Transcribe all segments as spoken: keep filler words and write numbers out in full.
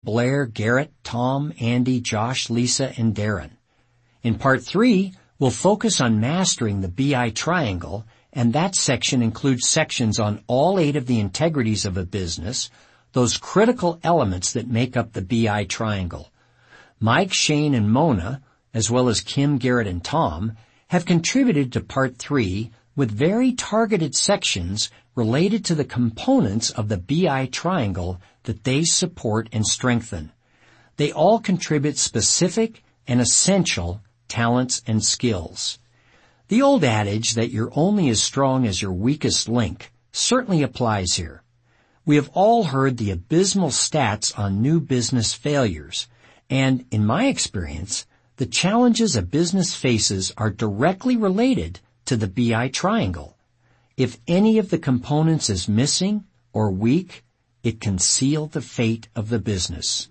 Blair, Garrett, Tom, Andy, Josh, Lisa, and Darren. In part three, we'll focus on mastering the B I triangle, and that section includes sections on all eight of the integrities of a business, those critical elements that make up the B I triangle. Mike, Shane, and Mona, as well as Kim, Garrett, and Tom, have contributed to part three with very targeted sections related to the components of the B I triangle that they support and strengthen. They all contribute specific and essential talents and skills. The old adage that you're only as strong as your weakest link certainly applies here. We have all heard the abysmal stats on new business failures, and in my experience, the challenges a business faces are directly related to the B I triangle. If any of the components is missing or weak, it can seal the fate of the business.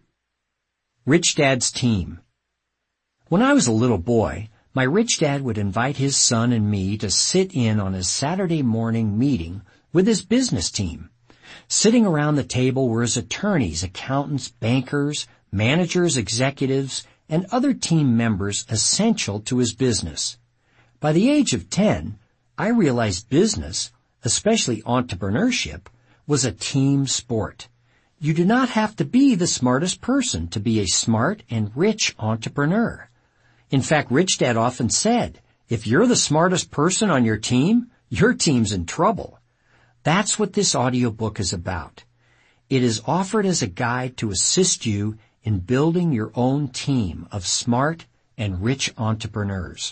Rich Dad's team. When I was a little boy, my rich dad would invite his son and me to sit in on his Saturday morning meeting with his business team. Sitting around the table were his attorneys, accountants, bankers, managers, executives, and other team members essential to his business. By the age of ten, I realized business, especially entrepreneurship, was a team sport. You do not have to be the smartest person to be a smart and rich entrepreneur. In fact, Rich Dad often said, if you're the smartest person on your team, your team's in trouble. That's what this audiobook is about. It is offered as a guide to assist you in building your own team of smart and rich entrepreneurs.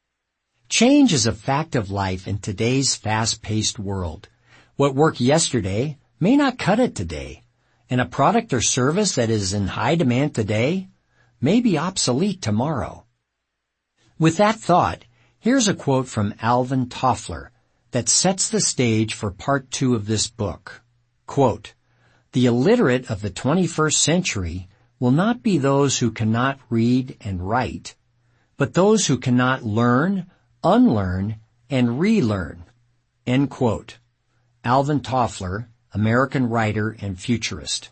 Change is a fact of life in today's fast-paced world. What worked yesterday may not cut it today, and a product or service that is in high demand today may be obsolete tomorrow. With that thought, here's a quote from Alvin Toffler that sets the stage for part two of this book. Quote, "The illiterate of the twenty-first century will not be those who cannot read and write, but those who cannot learn, unlearn, and relearn." End quote. Alvin Toffler, American writer and futurist.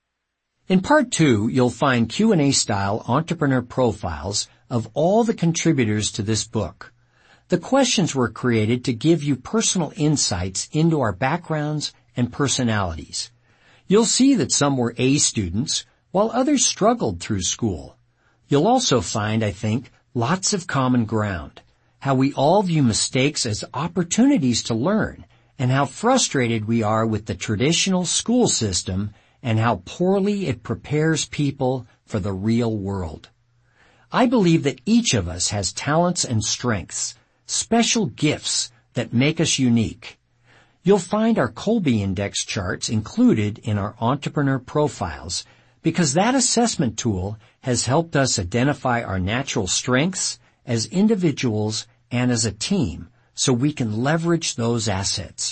In part two, you'll find Q and A style entrepreneur profiles of all the contributors to this book. The questions were created to give you personal insights into our backgrounds and personalities. You'll see that some were A students, while others struggled through school. You'll also find, I think, lots of common ground, how we all view mistakes as opportunities to learn, and how frustrated we are with the traditional school system and how poorly it prepares people for the real world. I believe that each of us has talents and strengths, special gifts that make us unique. You'll find our Kolbe Index charts included in our entrepreneur profiles because that assessment tool has helped us identify our natural strengths as individuals and as a team so we can leverage those assets.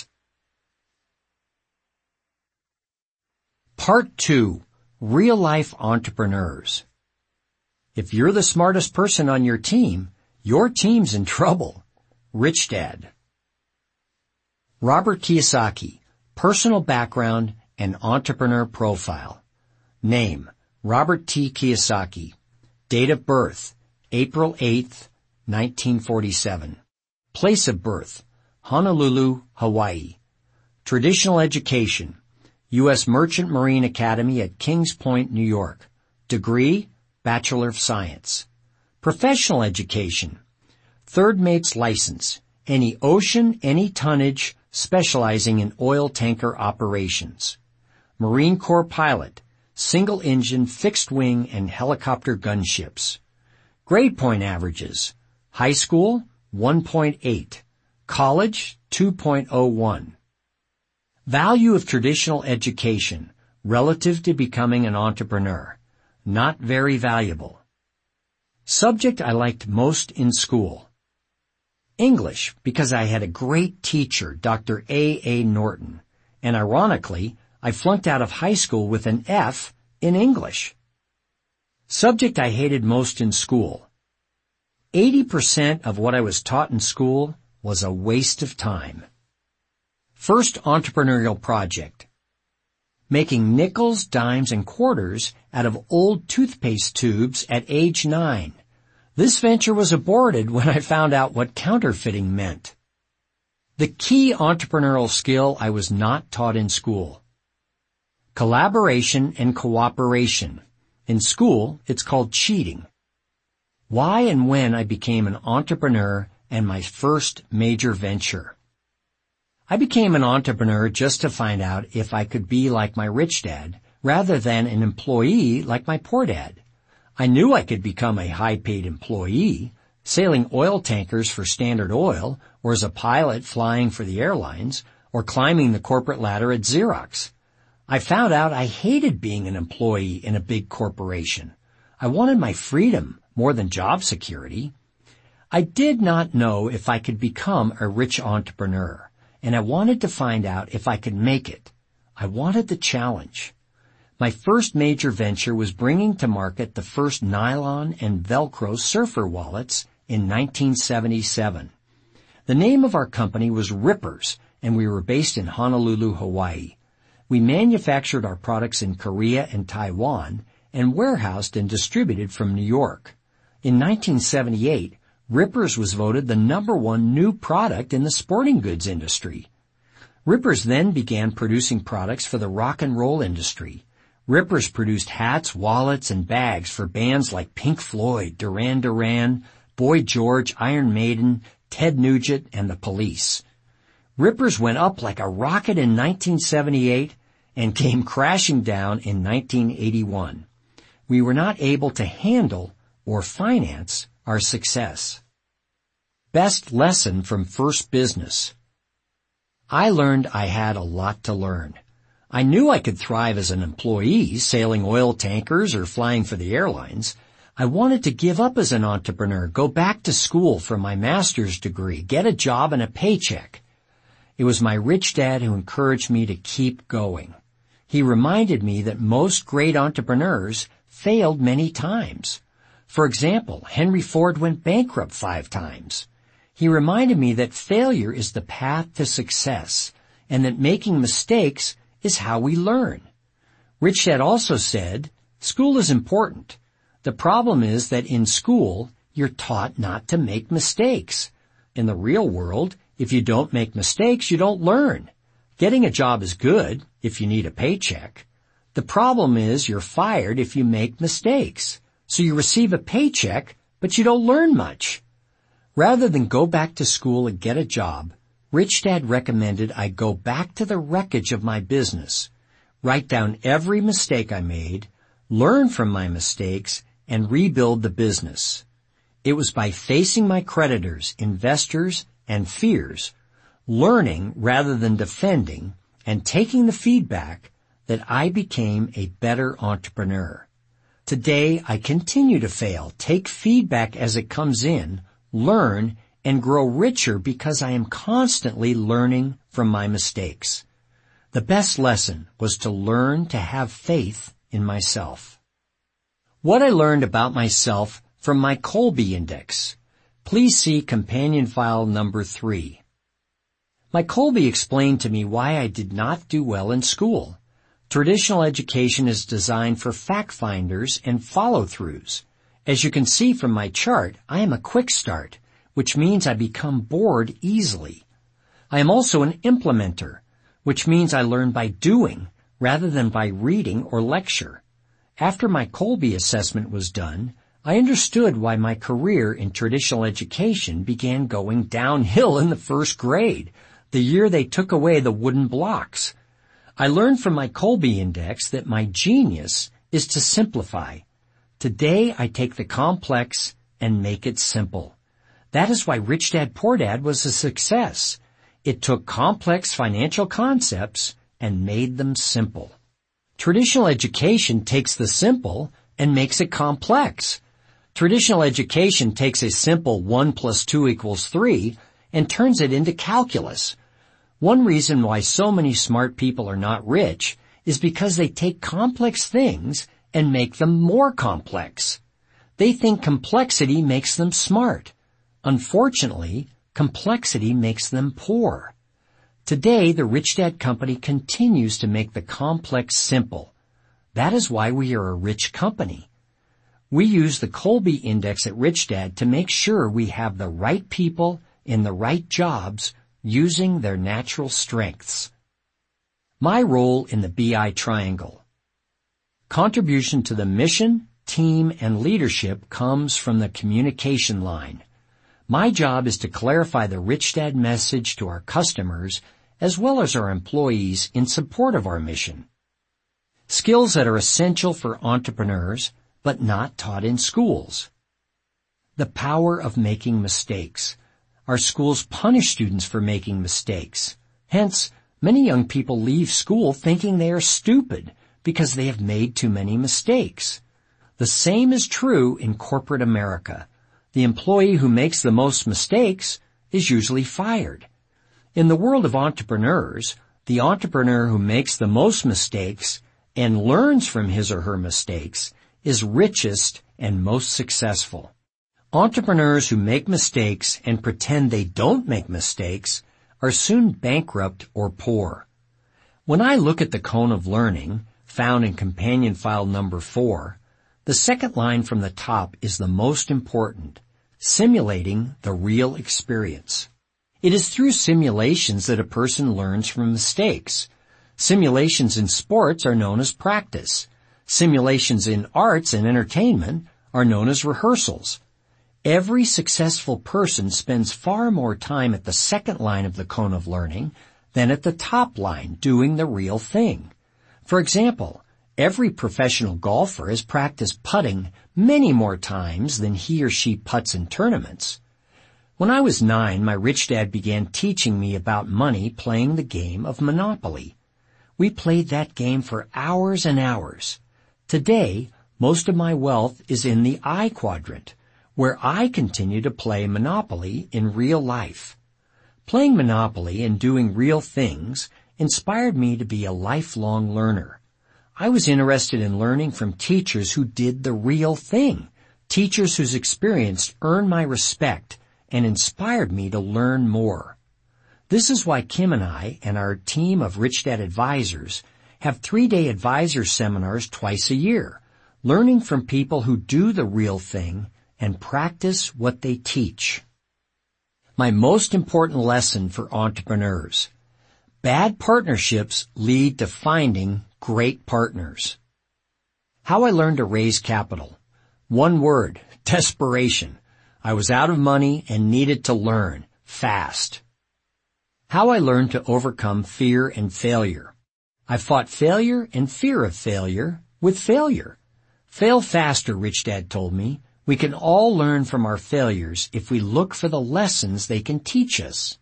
Part two, Real-Life Entrepreneurs. If you're the smartest person on your team, your team's in trouble. Rich Dad. Robert Kiyosaki, personal background and entrepreneur profile. Name, Robert T. Kiyosaki. Date of birth, April eighth, nineteen forty-seven. Place of birth, Honolulu, Hawaii. Traditional education, U S Merchant Marine Academy at Kings Point, New York. Degree, Bachelor of Science. Professional education, third mate's license, any ocean, any tonnage, specializing in oil tanker operations. Marine Corps pilot, single engine, fixed wing, and helicopter gunships. Grade point averages, high school, one point eight, college, two point oh one. Value of traditional education, relative to becoming an entrepreneur, not very valuable. Subject I liked most in school. English, because I had a great teacher, Doctor A. A. Norton, and ironically, I flunked out of high school with an F in English. Subject I hated most in school. eighty percent of what I was taught in school was a waste of time. First entrepreneurial project. making nickels, dimes, and quarters out of old toothpaste tubes at age nine. This venture was aborted when I found out what counterfeiting meant. The key entrepreneurial skill I was not taught in school. Collaboration and cooperation. In school, it's called cheating. Why and when I became an entrepreneur and my first major venture. I became an entrepreneur just to find out if I could be like my rich dad rather than an employee like my poor dad. I knew I could become a high-paid employee, sailing oil tankers for Standard Oil, or as a pilot flying for the airlines, or climbing the corporate ladder at Xerox. I found out I hated being an employee in a big corporation. I wanted my freedom more than job security. I did not know if I could become a rich entrepreneur, and I wanted to find out if I could make it. I wanted the challenge. My first major venture was bringing to market the first nylon and Velcro surfer wallets in nineteen seventy-seven. The name of our company was Rippers, and we were based in Honolulu, Hawaii. We manufactured our products in Korea and Taiwan and warehoused and distributed from New York. In nineteen seventy-eight, Rippers was voted the number one new product in the sporting goods industry. Rippers then began producing products for the rock and roll industry. Rippers produced hats, wallets, and bags for bands like Pink Floyd, Duran Duran, Boy George, Iron Maiden, Ted Nugent, and the Police. Rippers went up like a rocket in nineteen seventy-eight and came crashing down in nineteen eighty-one. We were not able to handle or finance our success. Best lesson from first business. I learned I had a lot to learn. I knew I could thrive as an employee, sailing oil tankers or flying for the airlines. I wanted to give up as an entrepreneur, go back to school for my master's degree, get a job and a paycheck. It was my rich dad who encouraged me to keep going. He reminded me that most great entrepreneurs failed many times. For example, Henry Ford went bankrupt five times. He reminded me that failure is the path to success and that making mistakes is how we learn. Rich Dad also said, school is important. The problem is that in school, you're taught not to make mistakes. In the real world, if you don't make mistakes, you don't learn. Getting a job is good if you need a paycheck. The problem is you're fired if you make mistakes. So you receive a paycheck, but you don't learn much. Rather than go back to school and get a job, Rich Dad recommended I go back to the wreckage of my business, write down every mistake I made, learn from my mistakes, and rebuild the business. It was by facing my creditors, investors, and fears, learning rather than defending, and taking the feedback that I became a better entrepreneur. Today, I continue to fail, take feedback as it comes in, learn, and grow richer because I am constantly learning from my mistakes. The best lesson was to learn to have faith in myself. What I learned about myself from my Kolbe Index. Please see companion file number three. My Kolbe explained to me why I did not do well in school. Traditional education is designed for fact-finders and follow-throughs. As you can see from my chart, I am a quick start, which means I become bored easily. I am also an implementer, which means I learn by doing rather than by reading or lecture. After my Kolbe assessment was done, I understood why my career in traditional education began going downhill in the first grade, the year they took away the wooden blocks. I learned from my Kolbe Index that my genius is to simplify. Today I take the complex and make it simple. That is why Rich Dad Poor Dad was a success. It took complex financial concepts and made them simple. Traditional education takes the simple and makes it complex. Traditional education takes a simple one plus two equals three and turns it into calculus. One reason why so many smart people are not rich is because they take complex things and make them more complex. They think complexity makes them smart. Unfortunately, complexity makes them poor. Today, the Rich Dad Company continues to make the complex simple. That is why we are a rich company. We use the Colby Index at Rich Dad to make sure we have the right people in the right jobs using their natural strengths. My role in the B I Triangle. Contribution to the mission, team, and leadership comes from the communication line. My job is to clarify the Rich Dad message to our customers as well as our employees in support of our mission. Skills that are essential for entrepreneurs, but not taught in schools. The power of making mistakes. Our schools punish students for making mistakes. Hence, many young people leave school thinking they are stupid because they have made too many mistakes. The same is true in corporate America. The employee who makes the most mistakes is usually fired. In the world of entrepreneurs, the entrepreneur who makes the most mistakes and learns from his or her mistakes is richest and most successful. Entrepreneurs who make mistakes and pretend they don't make mistakes are soon bankrupt or poor. When I look at the cone of learning, found in companion file number four, the second line from the top is the most important, simulating the real experience. It is through simulations that a person learns from mistakes. Simulations in sports are known as practice. Simulations in arts and entertainment are known as rehearsals. Every successful person spends far more time at the second line of the cone of learning than at the top line doing the real thing. For example, every professional golfer has practiced putting many more times than he or she putts in tournaments. When I was nine, my rich dad began teaching me about money playing the game of Monopoly. We played that game for hours and hours. Today, most of my wealth is in the I quadrant, where I continue to play Monopoly in real life. Playing Monopoly and doing real things inspired me to be a lifelong learner. I was interested in learning from teachers who did the real thing, teachers whose experience earned my respect and inspired me to learn more. This is why Kim and I and our team of Rich Dad advisors have three-day advisor seminars twice a year, learning from people who do the real thing and practice what they teach. My most important lesson for entrepreneurs. Bad partnerships lead to finding great partners. How I learned to raise capital. One word, desperation. I was out of money and needed to learn, fast. How I learned to overcome fear and failure. I fought failure and fear of failure with failure. Fail faster, Rich Dad told me. We can all learn from our failures if we look for the lessons they can teach us.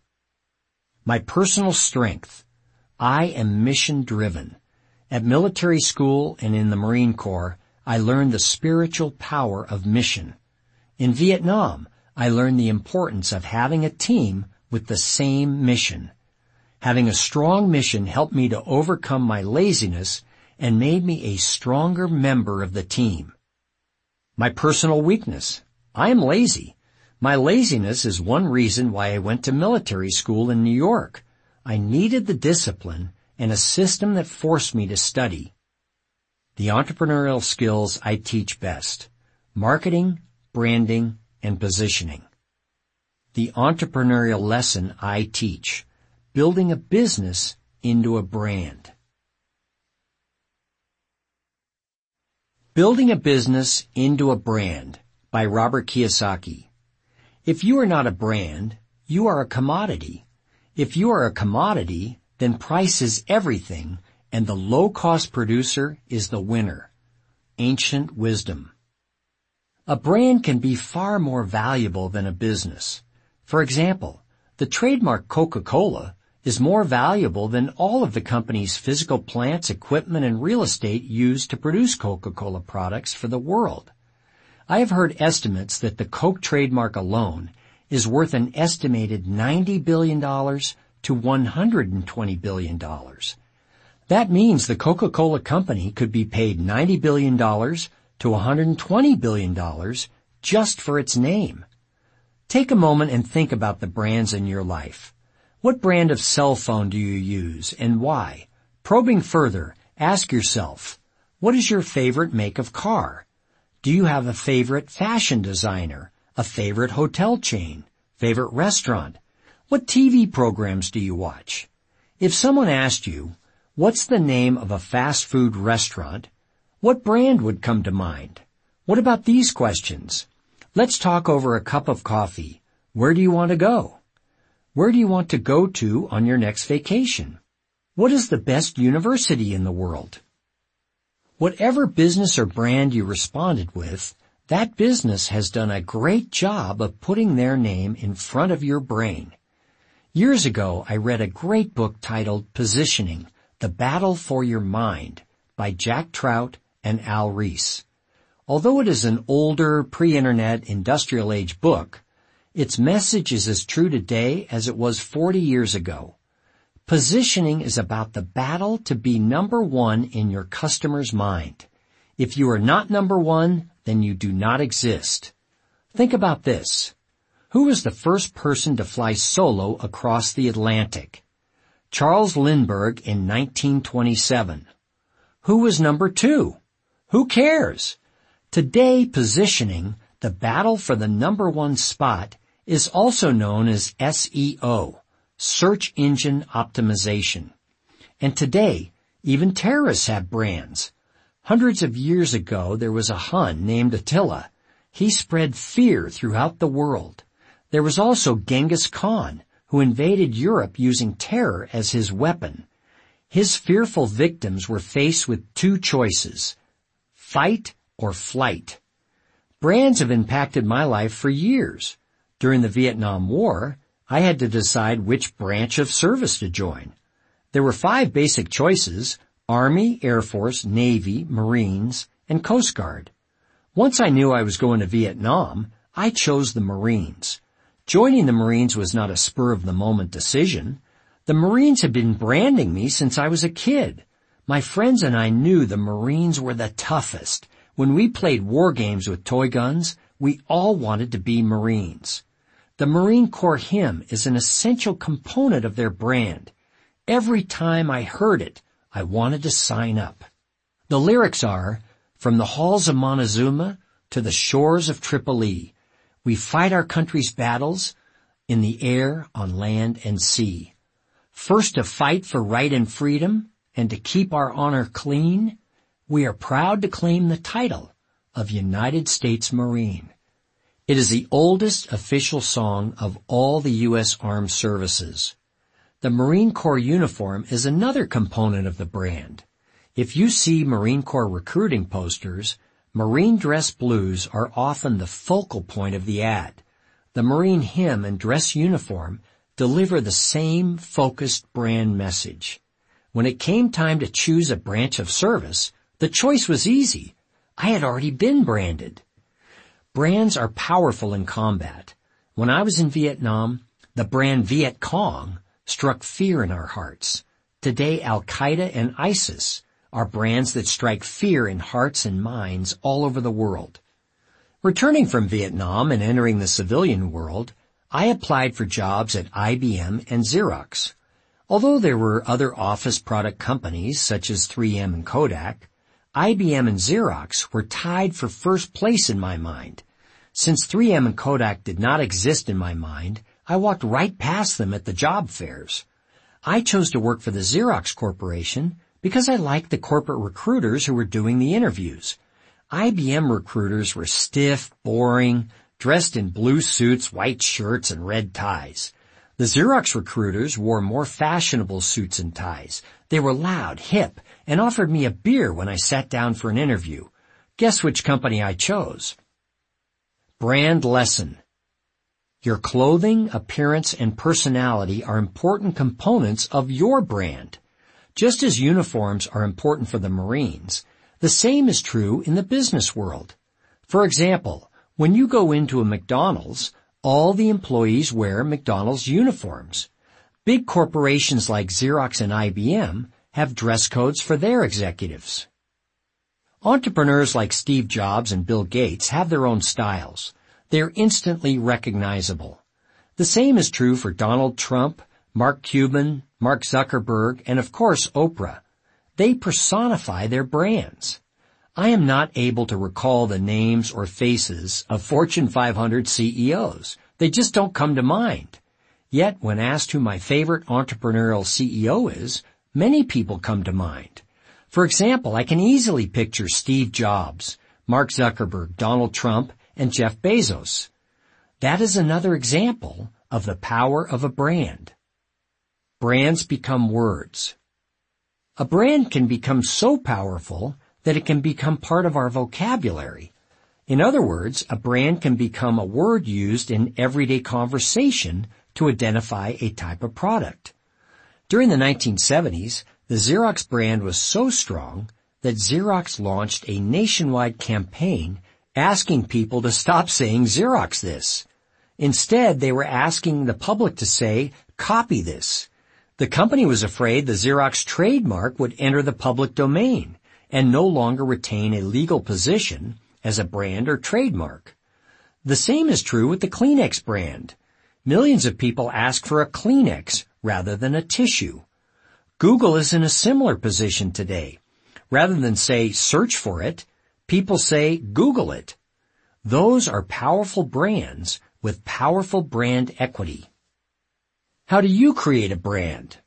My personal strength. I am mission-driven. At military school and in the Marine Corps, I learned the spiritual power of mission. In Vietnam, I learned the importance of having a team with the same mission. Having a strong mission helped me to overcome my laziness and made me a stronger member of the team. My personal weakness. I am lazy. My laziness is one reason why I went to military school in New York. I needed the discipline and a system that forced me to study. The entrepreneurial skills I teach best. Marketing, branding, and positioning. The entrepreneurial lesson I teach. Building a business into a brand. Building a Business into a Brand by Robert Kiyosaki. If you are not a brand, you are a commodity. If you are a commodity, then price is everything, and the low-cost producer is the winner. Ancient wisdom. A brand can be far more valuable than a business. For example, the trademark Coca-Cola is more valuable than all of the company's physical plants, equipment, and real estate used to produce Coca-Cola products for the world. I have heard estimates that the Coke trademark alone is worth an estimated ninety billion dollars to one hundred twenty billion dollars. That means the Coca-Cola company could be paid ninety billion dollars to one hundred twenty billion dollars just for its name. Take a moment and think about the brands in your life. What brand of cell phone do you use and why? Probing further, ask yourself, what is your favorite make of car? Do you have a favorite fashion designer, a favorite hotel chain, favorite restaurant? What T V programs do you watch? If someone asked you, what's the name of a fast food restaurant, what brand would come to mind? What about these questions? Let's talk over a cup of coffee. Where do you want to go? Where do you want to go to on your next vacation? What is the best university in the world? Whatever business or brand you responded with, that business has done a great job of putting their name in front of your brain. Years ago, I read a great book titled Positioning, The Battle for Your Mind by Jack Trout and Al Ries. Although it is an older, pre-internet, industrial age book, its message is as true today as it was forty years ago. Positioning is about the battle to be number one in your customer's mind. If you are not number one, then you do not exist. Think about this. Who was the first person to fly solo across the Atlantic? Charles Lindbergh in nineteen twenty-seven. Who was number two? Who cares? Today, positioning, the battle for the number one spot, is also known as S E O, Search Engine Optimization. And today, even terrorists have brands. Hundreds of years ago, there was a Hun named Attila. He spread fear throughout the world. There was also Genghis Khan, who invaded Europe using terror as his weapon. His fearful victims were faced with two choices, fight or flight. Brands have impacted my life for years. During the Vietnam War, I had to decide which branch of service to join. There were five basic choices: Army, Air Force, Navy, Marines, and Coast Guard. Once I knew I was going to Vietnam, I chose the Marines. Joining the Marines was not a spur-of-the-moment decision. The Marines had been branding me since I was a kid. My friends and I knew the Marines were the toughest. When we played war games with toy guns, we all wanted to be Marines. The Marine Corps hymn is an essential component of their brand. Every time I heard it, I wanted to sign up. The lyrics are, from the halls of Montezuma to the shores of Tripoli, we fight our country's battles in the air, on land, and sea. First to fight for right and freedom, and to keep our honor clean, we are proud to claim the title of United States Marine. It is the oldest official song of all the U S Armed Services. The Marine Corps uniform is another component of the brand. If you see Marine Corps recruiting posters, Marine dress blues are often the focal point of the ad. The Marine hymn and dress uniform deliver the same focused brand message. When it came time to choose a branch of service, the choice was easy. I had already been branded. Brands are powerful in combat. When I was in Vietnam, the brand Viet Cong struck fear in our hearts. Today, Al-Qaeda and ISIS are brands that strike fear in hearts and minds all over the world. Returning from Vietnam and entering the civilian world, I applied for jobs at I B M and Xerox. Although there were other office product companies such as three M and Kodak, I B M and Xerox were tied for first place in my mind. Since three M and Kodak did not exist in my mind, I walked right past them at the job fairs. I chose to work for the Xerox Corporation because I liked the corporate recruiters who were doing the interviews. I B M recruiters were stiff, boring, dressed in blue suits, white shirts, and red ties. The Xerox recruiters wore more fashionable suits and ties. They were loud, hip, and offered me a beer when I sat down for an interview. Guess which company I chose? Brand lesson. Your clothing, appearance, and personality are important components of your brand. Just as uniforms are important for the Marines, the same is true in the business world. For example, when you go into a McDonald's, all the employees wear McDonald's uniforms. Big corporations like Xerox and I B M have dress codes for their executives. Entrepreneurs like Steve Jobs and Bill Gates have their own styles. They're instantly recognizable. The same is true for Donald Trump, Mark Cuban, Mark Zuckerberg, and of course Oprah. They personify their brands. I am not able to recall the names or faces of Fortune five hundred C E Os. They just don't come to mind. Yet, when asked who my favorite entrepreneurial C E O is, many people come to mind. For example, I can easily picture Steve Jobs, Mark Zuckerberg, Donald Trump, and Jeff Bezos. That is another example of the power of a brand. Brands become words. A brand can become so powerful that it can become part of our vocabulary. In other words, a brand can become a word used in everyday conversation to identify a type of product. During the nineteen seventies, the Xerox brand was so strong that Xerox launched a nationwide campaign asking people to stop saying Xerox this. Instead, they were asking the public to say, copy this. The company was afraid the Xerox trademark would enter the public domain and no longer retain a legal position as a brand or trademark. The same is true with the Kleenex brand. Millions of people ask for a Kleenex rather than a tissue. Google is in a similar position today. Rather than say search for it, people say Google it. Those are powerful brands with powerful brand equity. How do you create a brand?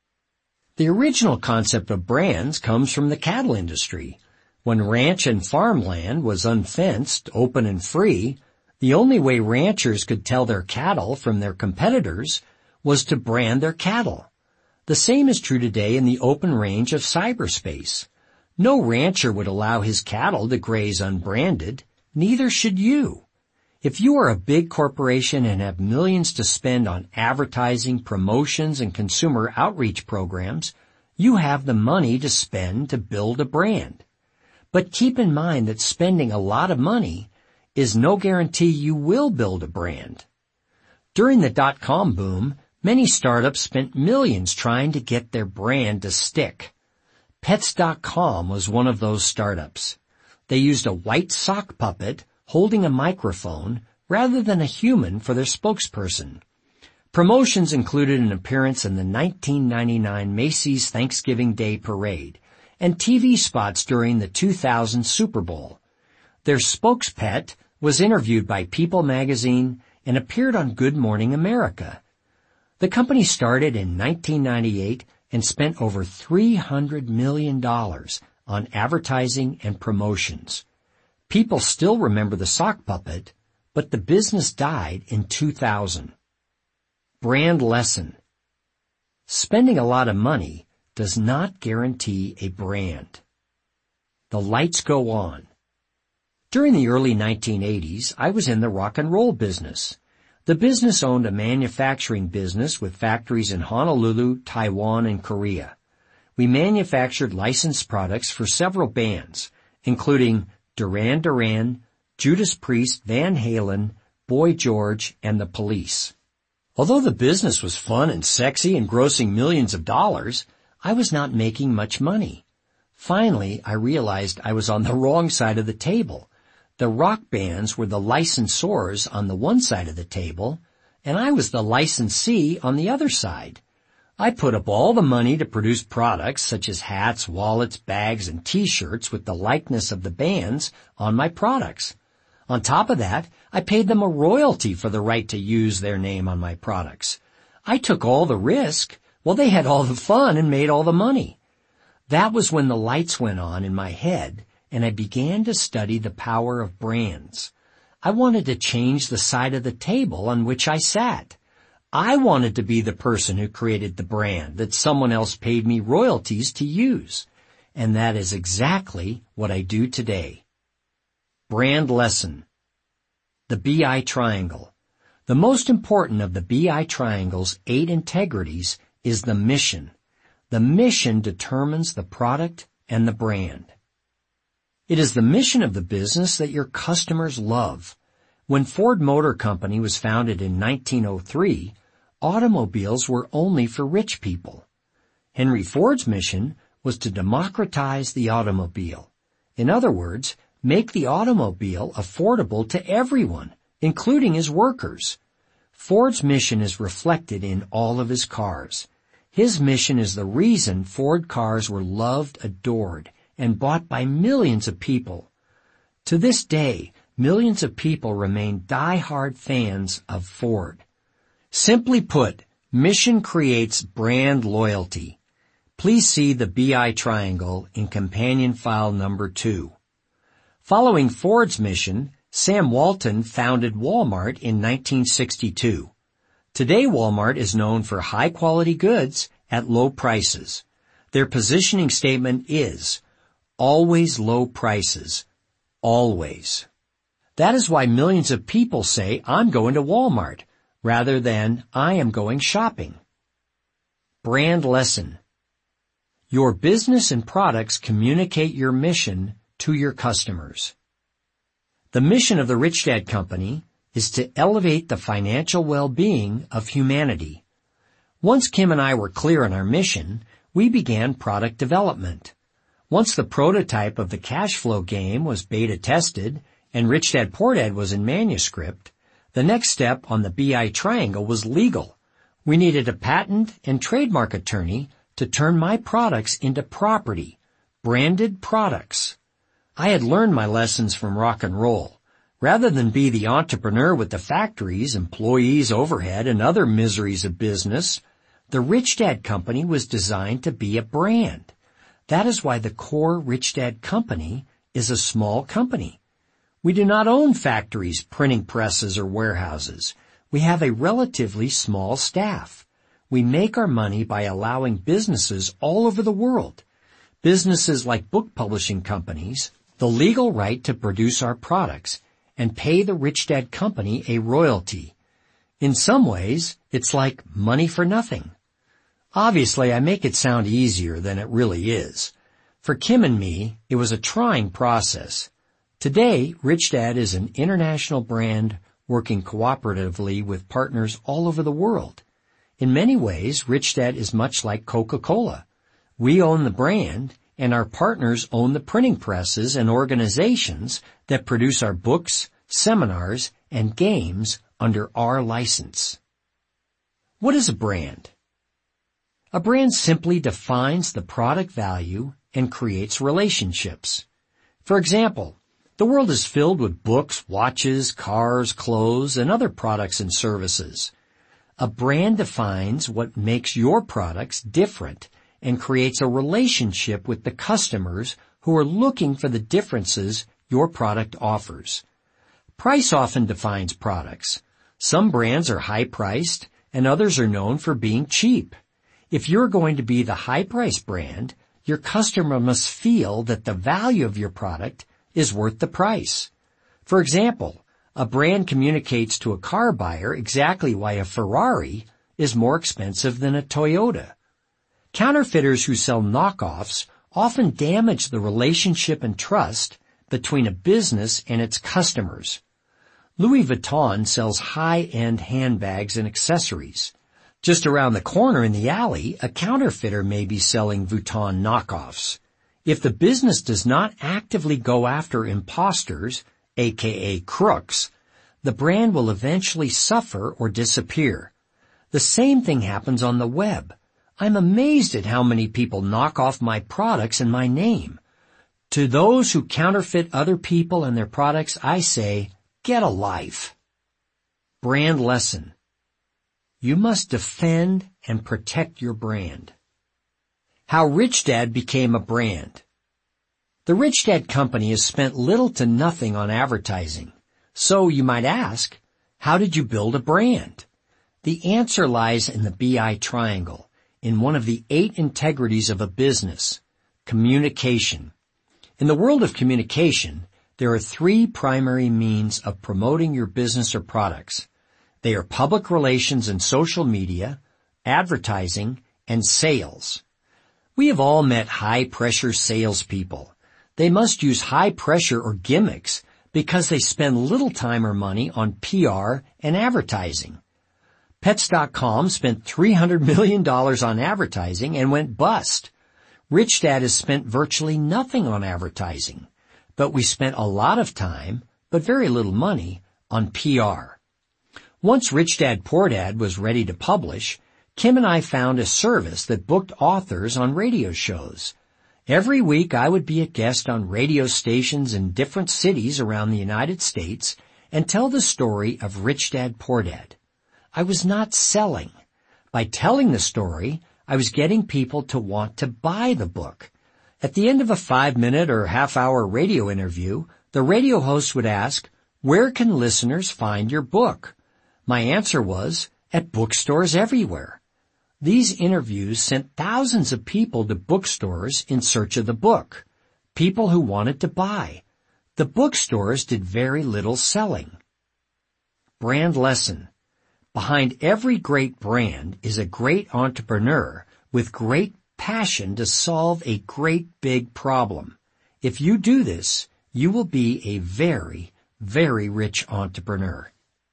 The original concept of brands comes from the cattle industry. When ranch and farmland was unfenced, open and free, the only way ranchers could tell their cattle from their competitors was to brand their cattle. The same is true today in the open range of cyberspace. No rancher would allow his cattle to graze unbranded. Neither should you. If you are a big corporation and have millions to spend on advertising, promotions, and consumer outreach programs, you have the money to spend to build a brand. But keep in mind that spending a lot of money is no guarantee you will build a brand. During the dot-com boom, many startups spent millions trying to get their brand to stick. Pets dot com was one of those startups. They used a white sock puppet holding a microphone rather than a human for their spokesperson. Promotions included an appearance in the nineteen ninety-nine Macy's Thanksgiving Day Parade and T V spots during the two thousand Super Bowl. Their spokespet was interviewed by People magazine and appeared on Good Morning America. The company started in nineteen ninety-eight and spent over three hundred million dollars on advertising and promotions. People still remember the sock puppet, but the business died in two thousand. Brand lesson. Spending a lot of money does not guarantee a brand. The lights go on. During the early nineteen eighties, I was in the rock and roll business. The business owned a manufacturing business with factories in Honolulu, Taiwan, and Korea. We manufactured licensed products for several bands, including Duran Duran, Judas Priest, Van Halen, Boy George, and the Police. Although the business was fun and sexy and grossing millions of dollars, I was not making much money. Finally, I realized I was on the wrong side of the table. The rock bands were the licensors on the one side of the table, and I was the licensee on the other side. I put up all the money to produce products such as hats, wallets, bags, and t-shirts with the likeness of the bands on my products. On top of that, I paid them a royalty for the right to use their name on my products. I took all the risk, while they had all the fun and made all the money. That was when the lights went on in my head, and I began to study the power of brands. I wanted to change the side of the table on which I sat. I wanted to be the person who created the brand that someone else paid me royalties to use. And that is exactly what I do today. Brand lesson. The B I Triangle. The most important of the B I Triangle's eight integrities is the mission. The mission determines the product and the brand. It is the mission of the business that your customers love. When Ford Motor Company was founded in nineteen oh three, automobiles were only for rich people. Henry Ford's mission was to democratize the automobile. In other words, make the automobile affordable to everyone, including his workers. Ford's mission is reflected in all of his cars. His mission is the reason Ford cars were loved, adored, and bought by millions of people. To this day, millions of people remain die-hard fans of Ford. Simply put, mission creates brand loyalty. Please see the B I triangle in companion file number two. Following Ford's mission, Sam Walton founded Walmart in nineteen sixty-two. Today Walmart is known for high-quality goods at low prices. Their positioning statement is, always low prices. Always. That is why millions of people say, I'm going to Walmart, rather than, I am going shopping. Brand lesson. Your business and products communicate your mission to your customers. The mission of the Rich Dad Company is to elevate the financial well-being of humanity. Once Kim and I were clear on our mission, we began product development. Once the prototype of the cash flow game was beta tested and Rich Dad Poor Dad was in manuscript, the next step on the B I triangle was legal. We needed a patent and trademark attorney to turn my products into property, branded products. I had learned my lessons from rock and roll. Rather than be the entrepreneur with the factories, employees, overhead, and other miseries of business, the Rich Dad Company was designed to be a brand. That is why the core Rich Dad Company is a small company. We do not own factories, printing presses, or warehouses. We have a relatively small staff. We make our money by allowing businesses all over the world, businesses like book publishing companies, the legal right to produce our products and pay the Rich Dad Company a royalty. In some ways, it's like money for nothing. Obviously, I make it sound easier than it really is. For Kim and me, it was a trying process. Today, Rich Dad is an international brand working cooperatively with partners all over the world. In many ways, Rich Dad is much like Coca-Cola. We own the brand, and our partners own the printing presses and organizations that produce our books, seminars, and games under our license. What is a brand? A brand simply defines the product value and creates relationships. For example, the world is filled with books, watches, cars, clothes, and other products and services. A brand defines what makes your products different and creates a relationship with the customers who are looking for the differences your product offers. Price often defines products. Some brands are high-priced and others are known for being cheap. If you're going to be the high-price brand, your customer must feel that the value of your product is worth the price. For example, a brand communicates to a car buyer exactly why a Ferrari is more expensive than a Toyota. Counterfeiters who sell knockoffs often damage the relationship and trust between a business and its customers. Louis Vuitton sells high-end handbags and accessories. Just around the corner in the alley, a counterfeiter may be selling Vuitton knockoffs. If the business does not actively go after imposters, aka crooks, the brand will eventually suffer or disappear. The same thing happens on the web. I'm amazed at how many people knock off my products and my name. To those who counterfeit other people and their products, I say, get a life. Brand lesson. You must defend and protect your brand. How Rich Dad became a brand. The Rich Dad Company has spent little to nothing on advertising. So you might ask, how did you build a brand? The answer lies in the B I triangle, in one of the eight integrities of a business, communication. In the world of communication, there are three primary means of promoting your business or products. They are public relations and social media, advertising, and sales. We have all met high-pressure salespeople. They must use high pressure or gimmicks because they spend little time or money on P R and advertising. Pets dot com spent three hundred million dollars on advertising and went bust. Rich Dad has spent virtually nothing on advertising, but we spent a lot of time, but very little money, on P R. Once Rich Dad Poor Dad was ready to publish, Kim and I found a service that booked authors on radio shows. Every week I would be a guest on radio stations in different cities around the United States and tell the story of Rich Dad Poor Dad. I was not selling. By telling the story, I was getting people to want to buy the book. At the end of a five-minute or half-hour radio interview, the radio host would ask, "Where can listeners find your book?" My answer was, "At bookstores everywhere." These interviews sent thousands of people to bookstores in search of the book, people who wanted to buy. The bookstores did very little selling. Brand lesson. Behind every great brand is a great entrepreneur with great passion to solve a great big problem. If you do this, you will be a very, very rich entrepreneur.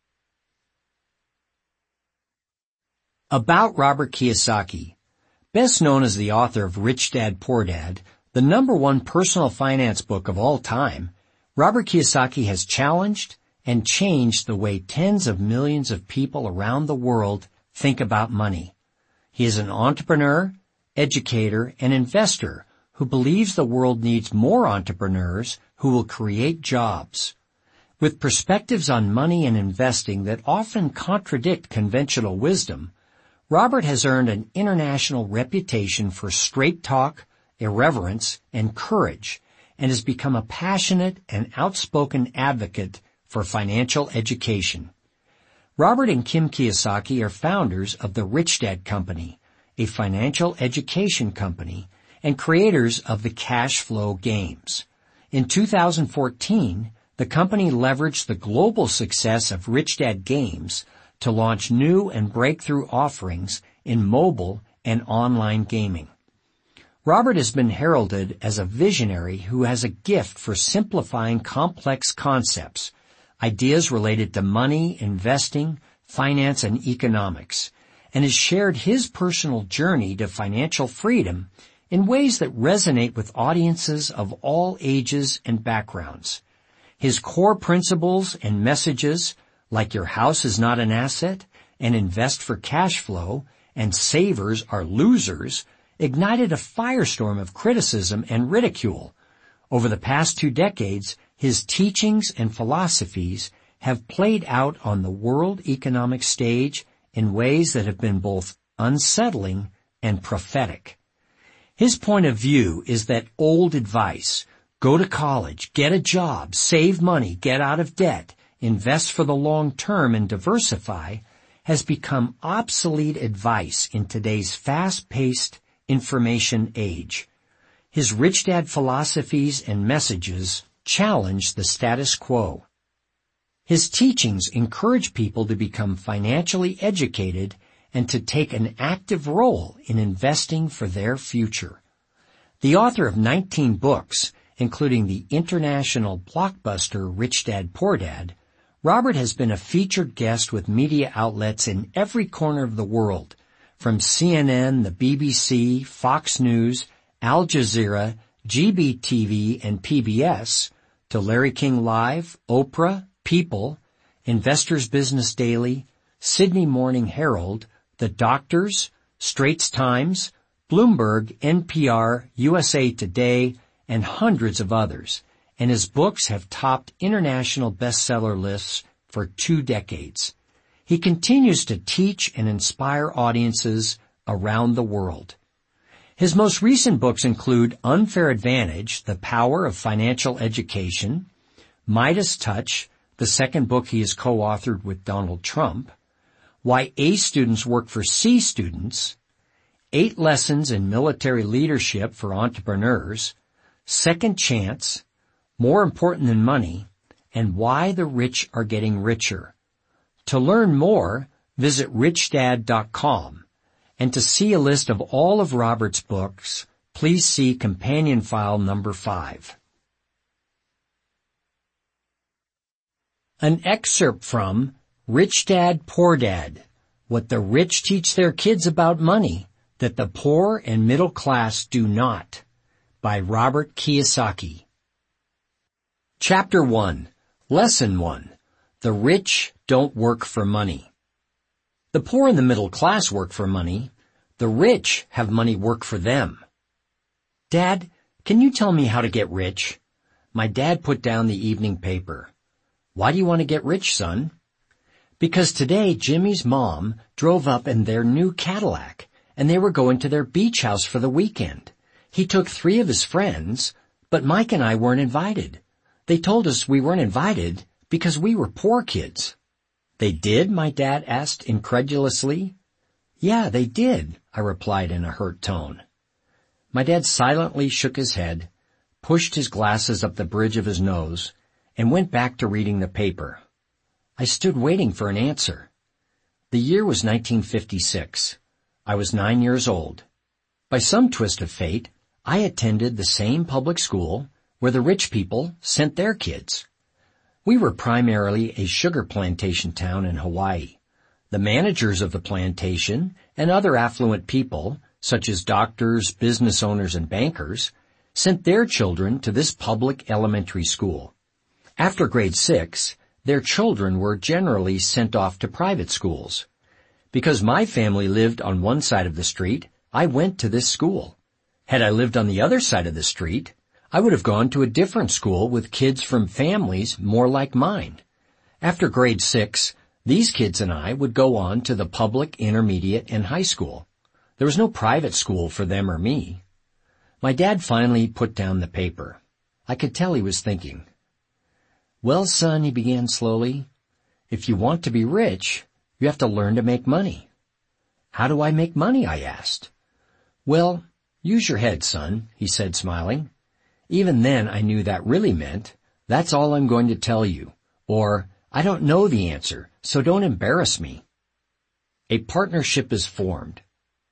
About Robert Kiyosaki. Best known as the author of Rich Dad Poor Dad, the number one personal finance book of all time, Robert Kiyosaki has challenged and changed the way tens of millions of people around the world think about money. He is an entrepreneur, educator, and investor who believes the world needs more entrepreneurs who will create jobs. With perspectives on money and investing that often contradict conventional wisdom, Robert has earned an international reputation for straight talk, irreverence, and courage, and has become a passionate and outspoken advocate for financial education. Robert and Kim Kiyosaki are founders of the Rich Dad Company, a financial education company, and creators of the Cash Flow Games. In two thousand fourteen, the company leveraged the global success of Rich Dad Games to launch new and breakthrough offerings in mobile and online gaming. Robert has been heralded as a visionary who has a gift for simplifying complex concepts, ideas related to money, investing, finance, and economics, and has shared his personal journey to financial freedom in ways that resonate with audiences of all ages and backgrounds. His core principles and messages, like your house is not an asset, and invest for cash flow, and savers are losers, ignited a firestorm of criticism and ridicule. Over the past two decades, his teachings and philosophies have played out on the world economic stage in ways that have been both unsettling and prophetic. His point of view is that old advice, go to college, get a job, save money, get out of debt, invest for the long term, and diversify, has become obsolete advice in today's fast-paced information age. His Rich Dad philosophies and messages challenge the status quo. His teachings encourage people to become financially educated and to take an active role in investing for their future. The author of nineteen books, including the international blockbuster Rich Dad Poor Dad, Robert has been a featured guest with media outlets in every corner of the world, from C N N, the B B C, Fox News, Al Jazeera, G B T V, and P B S, to Larry King Live, Oprah, People, Investors Business Daily, Sydney Morning Herald, The Doctors, Straits Times, Bloomberg, N P R, U S A Today, and hundreds of others, and his books have topped international bestseller lists for two decades. He continues to teach and inspire audiences around the world. His most recent books include Unfair Advantage, The Power of Financial Education, Midas Touch, the second book he has co-authored with Donald Trump, Why A Students Work for C Students, Eight Lessons in Military Leadership for Entrepreneurs, Second Chance, More Important Than Money, and Why the Rich Are Getting Richer. To learn more, visit rich dad dot com. And to see a list of all of Robert's books, please see companion file number five. An excerpt from Rich Dad Poor Dad, What the Rich Teach Their Kids About Money That the Poor and Middle Class Do Not, by Robert Kiyosaki. Chapter one, Lesson one, The Rich Don't Work for Money. The poor and the middle class work for money. The rich have money work for them. Dad, can you tell me how to get rich? My dad put down the evening paper. Why do you want to get rich, son? Because today Jimmy's mom drove up in their new Cadillac, and they were going to their beach house for the weekend. He took three of his friends, but Mike and I weren't invited. They told us we weren't invited because we were poor kids. They did? My dad asked incredulously. Yeah, they did, I replied in a hurt tone. My dad silently shook his head, pushed his glasses up the bridge of his nose, and went back to reading the paper. I stood waiting for an answer. The year was nineteen fifty-six. I was nine years old. By some twist of fate, I attended the same public school where the rich people sent their kids. We were primarily a sugar plantation town in Hawaii. The managers of the plantation and other affluent people, such as doctors, business owners, and bankers, sent their children to this public elementary school. After grade six, their children were generally sent off to private schools. Because my family lived on one side of the street, I went to this school. Had I lived on the other side of the street, I would have gone to a different school with kids from families more like mine. After grade six, these kids and I would go on to the public intermediate and high school. There was no private school for them or me. My dad finally put down the paper. I could tell he was thinking. Well, son, he began slowly, if you want to be rich, you have to learn to make money. How do I make money? I asked. Well, use your head, son, he said, smiling. Even then I knew that really meant, that's all I'm going to tell you, or I don't know the answer, so don't embarrass me. A partnership is formed.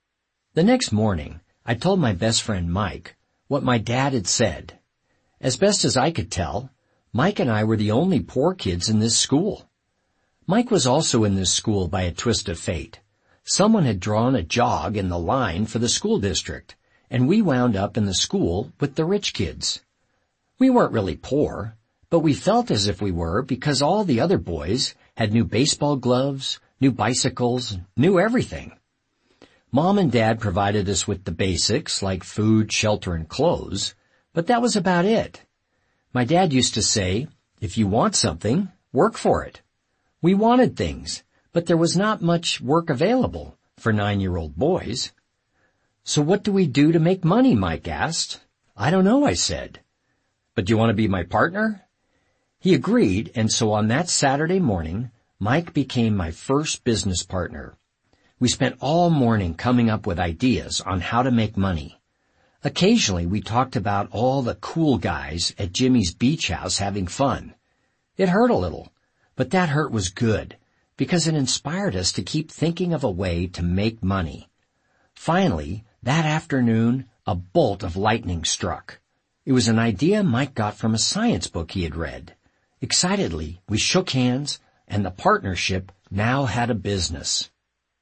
The next morning, I told my best friend Mike what my dad had said. As best as I could tell, Mike and I were the only poor kids in this school. Mike was also in this school by a twist of fate. Someone had drawn a jog in the line for the school district, and we wound up in the school with the rich kids. We weren't really poor, but we felt as if we were because all the other boys had new baseball gloves, new bicycles, new everything. Mom and Dad provided us with the basics like food, shelter, and clothes, but that was about it. My dad used to say, if you want something, work for it. We wanted things, but there was not much work available for nine-year-old boys. So what do we do to make money? Mike asked. I don't know, I said. But do you want to be my partner? He agreed, and so on that Saturday morning, Mike became my first business partner. We spent all morning coming up with ideas on how to make money. Occasionally, we talked about all the cool guys at Jimmy's beach house having fun. It hurt a little, but that hurt was good because it inspired us to keep thinking of a way to make money. Finally, that afternoon, a bolt of lightning struck. It was an idea Mike got from a science book he had read. Excitedly, we shook hands, and the partnership now had a business.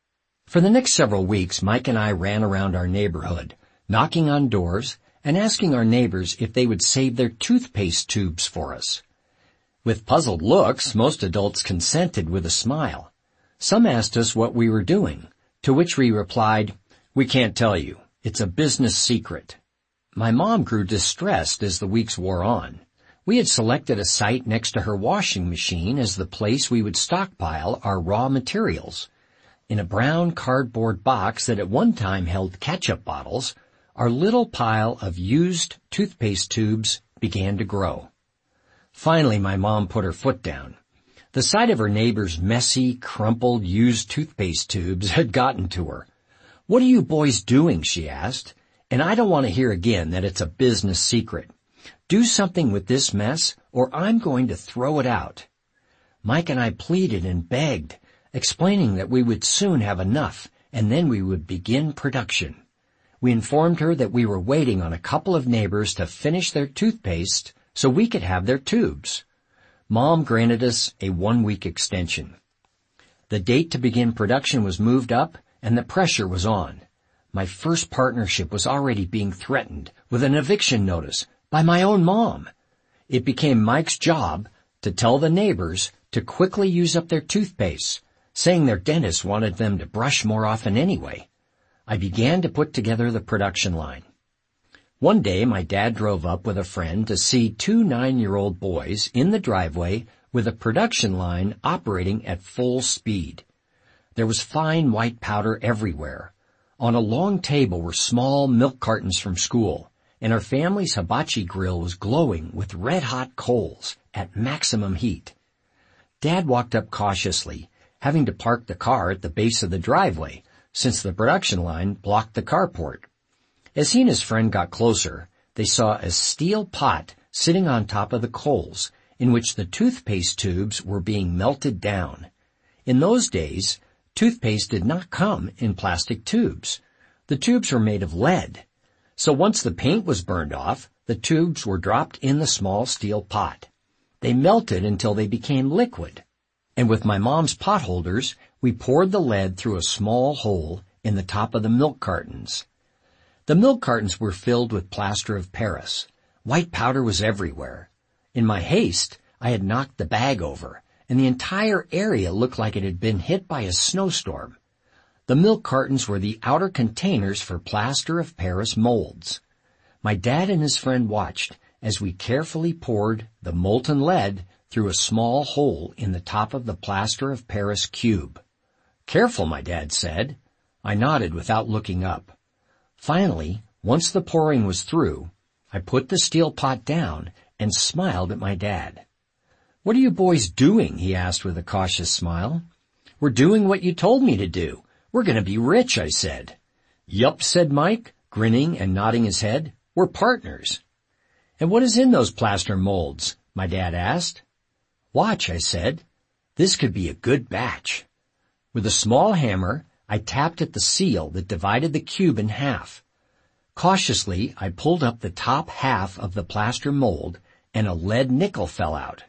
For the next several weeks, Mike and I ran around our neighborhood, knocking on doors and asking our neighbors if they would save their toothpaste tubes for us. With puzzled looks, most adults consented with a smile. Some asked us what we were doing, to which we replied, we can't tell you. It's a business secret. My mom grew distressed as the weeks wore on. We had selected a site next to her washing machine as the place we would stockpile our raw materials. In a brown cardboard box that at one time held ketchup bottles, our little pile of used toothpaste tubes began to grow. Finally, my mom put her foot down. The sight of her neighbor's messy, crumpled, used toothpaste tubes had gotten to her. What are you boys doing? She asked. And I don't want to hear again that it's a business secret. Do something with this mess, or I'm going to throw it out. Mike and I pleaded and begged, explaining that we would soon have enough, and then we would begin production. We informed her that we were waiting on a couple of neighbors to finish their toothpaste so we could have their tubes. Mom granted us a one-week extension. The date to begin production was moved up, and the pressure was on. My first partnership was already being threatened with an eviction notice by my own mom. It became Mike's job to tell the neighbors to quickly use up their toothpaste saying their dentist wanted them to brush more often anyway. I began to put together the production line. One day my dad drove up with a friend to see two nine-year-old boys in the driveway with a production line operating at full speed. There was fine white powder everywhere. On a long table were small milk cartons from school, and our family's hibachi grill was glowing with red-hot coals at maximum heat. Dad walked up cautiously, having to park the car at the base of the driveway, since the production line blocked the carport. As he and his friend got closer, they saw a steel pot sitting on top of the coals, in which the toothpaste tubes were being melted down. In those days, toothpaste did not come in plastic tubes. The tubes were made of lead. So once the paint was burned off, the tubes were dropped in the small steel pot. They melted until they became liquid. And with my mom's pot holders, we poured the lead through a small hole in the top of the milk cartons. The milk cartons were filled with plaster of Paris. White powder was everywhere. In my haste, I had knocked the bag over, and the entire area looked like it had been hit by a snowstorm. The milk cartons were the outer containers for plaster of Paris molds. My dad and his friend watched as we carefully poured the molten lead through a small hole in the top of the plaster of Paris cube. "Careful," my dad said. I nodded without looking up. Finally, once the pouring was through, I put the steel pot down and smiled at my dad. "What are you boys doing?" he asked with a cautious smile. "We're doing what you told me to do. We're going to be rich," I said. "Yup," said Mike, grinning and nodding his head. "We're partners." "And what is in those plaster molds?" my dad asked. "Watch," I said. "This could be a good batch." With a small hammer, I tapped at the seal that divided the cube in half. Cautiously, I pulled up the top half of the plaster mold, and a lead nickel fell out.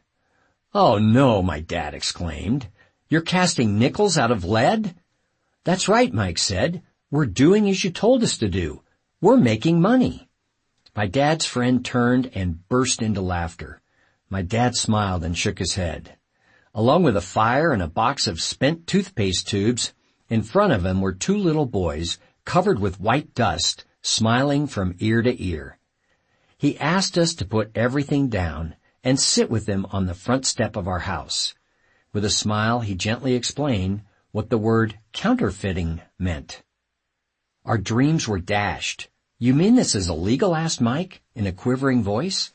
"Oh no," my dad exclaimed. "You're casting nickels out of lead?" "That's right," Mike said. "We're doing as you told us to do. We're making money." My dad's friend turned and burst into laughter. My dad smiled and shook his head. Along with a fire and a box of spent toothpaste tubes, in front of him were two little boys covered with white dust, smiling from ear to ear. He asked us to put everything down and sit with him on the front step of our house. With a smile, he gently explained what the word counterfeiting meant. Our dreams were dashed. "You mean this is illegal?" asked Mike in a quivering voice.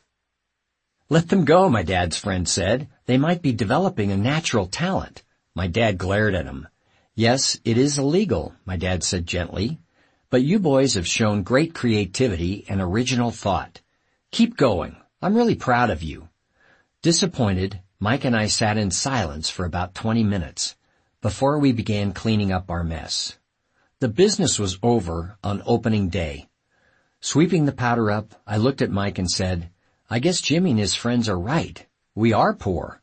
"Let them go," my dad's friend said. "They might be developing a natural talent." My dad glared at him. "Yes, it is illegal," my dad said gently, "but you boys have shown great creativity and original thought. Keep going. I'm really proud of you." Disappointed, Mike and I sat in silence for about twenty minutes before we began cleaning up our mess. The business was over on opening day. Sweeping the powder up, I looked at Mike and said, "I guess Jimmy and his friends are right. We are poor."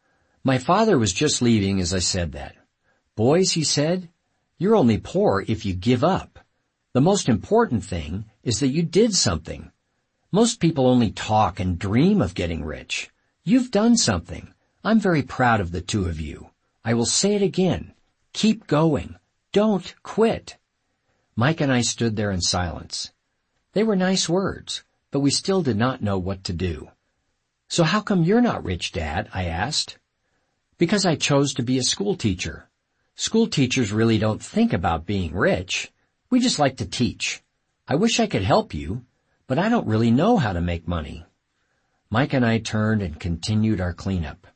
My father was just leaving as I said that. "Boys," he said, "you're only poor if you give up. The most important thing is that you did something. Most people only talk and dream of getting rich. You've done something. I'm very proud of the two of you. I will say it again. Keep going. Don't quit." Mike and I stood there in silence. They were nice words, but we still did not know what to do. "So how come you're not rich, Dad?" I asked. "Because I chose to be a school teacher. School teachers really don't think about being rich. We just like to teach. I wish I could help you, but I don't really know how to make money." Mike and I turned and continued our cleanup.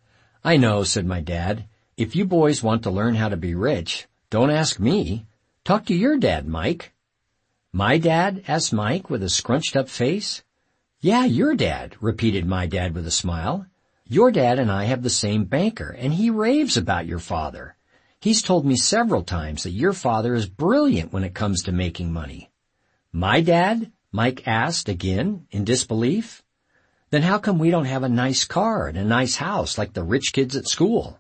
"I know," said my dad. "If you boys want to learn how to be rich, don't ask me. Talk to your dad, Mike." "My dad?" asked Mike with a scrunched-up face. "Yeah, your dad," repeated my dad with a smile. "Your dad and I have the same banker, and he raves about your father. He's told me several times that your father is brilliant when it comes to making money." "My dad?" Mike asked again in disbelief. "Then how come we don't have a nice car and a nice house like the rich kids at school?"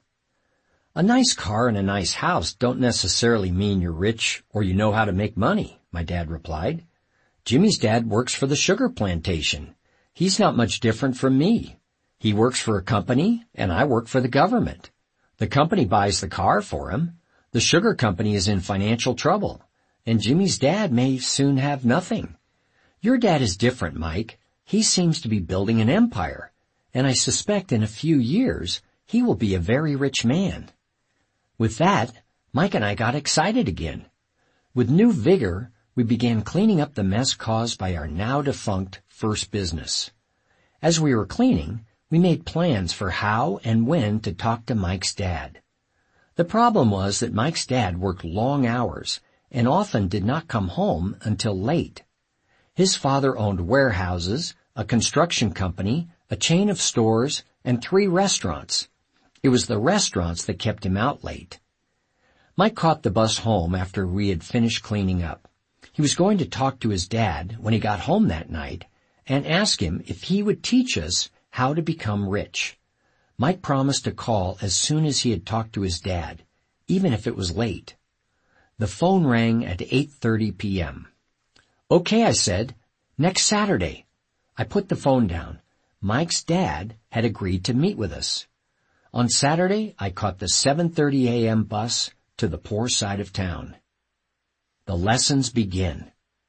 "A nice car and a nice house don't necessarily mean you're rich or you know how to make money," my dad replied. "Jimmy's dad works for the sugar plantation. He's not much different from me. He works for a company, and I work for the government. The company buys the car for him. The sugar company is in financial trouble, and Jimmy's dad may soon have nothing. Your dad is different, Mike. He seems to be building an empire, and I suspect in a few years he will be a very rich man." With that, Mike and I got excited again. With new vigor, we began cleaning up the mess caused by our now-defunct first business. As we were cleaning, we made plans for how and when to talk to Mike's dad. The problem was that Mike's dad worked long hours and often did not come home until late. His father owned warehouses, a construction company, a chain of stores, and three restaurants. It was the restaurants that kept him out late. Mike caught the bus home after we had finished cleaning up. He was going to talk to his dad when he got home that night and ask him if he would teach us how to become rich. Mike promised to call as soon as he had talked to his dad, even if it was late. The phone rang at eight thirty p.m. "Okay," I said. "Next Saturday." I put the phone down. Mike's dad had agreed to meet with us. On Saturday, I caught the seven thirty a.m. bus to the poor side of town. The lessons begin.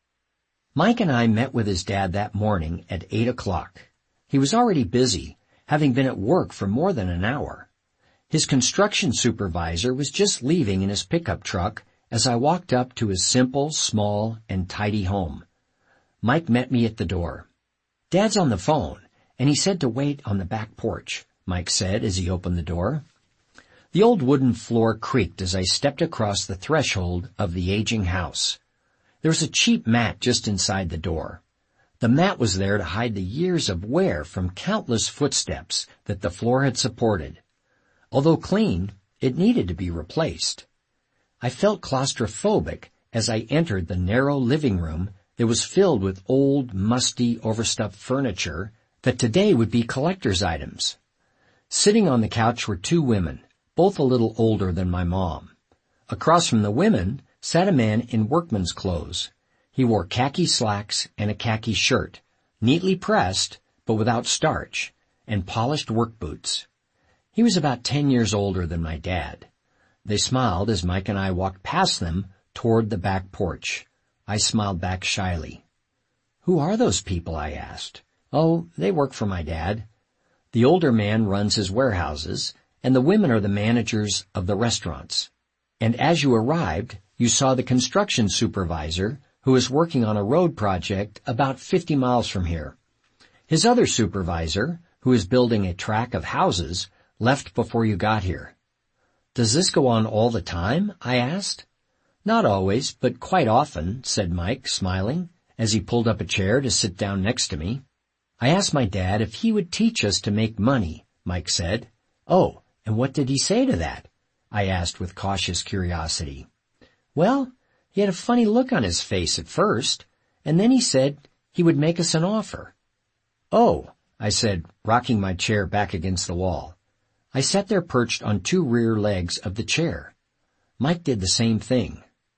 Mike and I met with his dad that morning at eight o'clock. He was already busy, having been at work for more than an hour. His construction supervisor was just leaving in his pickup truck as I walked up to his simple, small, and tidy home. Mike met me at the door. "Dad's on the phone, and he said to wait on the back porch," Mike said as he opened the door. The old wooden floor creaked as I stepped across the threshold of the aging house. There was a cheap mat just inside the door. The mat was there to hide the years of wear from countless footsteps that the floor had supported. Although clean, it needed to be replaced. I felt claustrophobic as I entered the narrow living room that was filled with old, musty, overstuffed furniture that today would be collector's items. Sitting on the couch were two women, both a little older than my mom. Across from the women sat a man in workman's clothes. He wore khaki slacks and a khaki shirt, neatly pressed but without starch, and polished work boots. He was about ten years older than my dad. They smiled as Mike and I walked past them toward the back porch. I smiled back shyly. "Who are those people?" I asked. "Oh, they work for my dad. The older man runs his warehouses, and the women are the managers of the restaurants. And as you arrived, you saw the construction supervisor who is working on a road project about fifty miles from here. His other supervisor, who is building a track of houses, left before you got here." "Does this go on all the time?" I asked. "Not always, but quite often," said Mike, smiling, as he pulled up a chair to sit down next to me. "I asked my dad if he would teach us to make money," Mike said. "Oh, and what did he say to that?" I asked with cautious curiosity. "Well, he had a funny look on his face at first, and then he said he would make us an offer." "Oh," I said, rocking my chair back against the wall. I sat there perched on two rear legs of the chair. Mike did the same thing.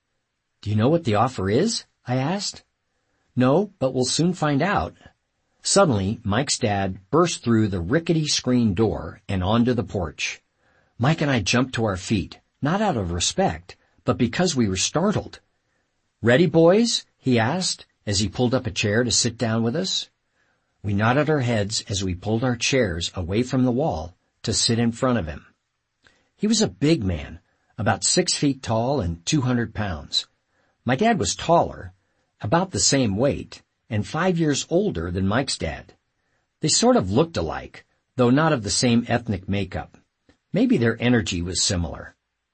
"Do you know what the offer is?" I asked. "No, but we'll soon find out." Suddenly, Mike's dad burst through the rickety screen door and onto the porch. Mike and I jumped to our feet, not out of respect, but because we were startled. "Ready, boys?" he asked as he pulled up a chair to sit down with us. We nodded our heads as we pulled our chairs away from the wall to sit in front of him. He was a big man, about six feet tall and two hundred pounds. My dad was taller, about the same weight, and five years older than Mike's dad. They sort of looked alike, though not of the same ethnic makeup. Maybe their energy was similar.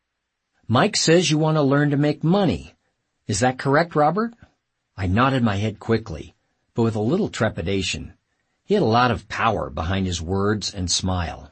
"Mike says you want to learn to make money. Is that correct, Robert?" I nodded my head quickly, but with a little trepidation. He had a lot of power behind his words and smile.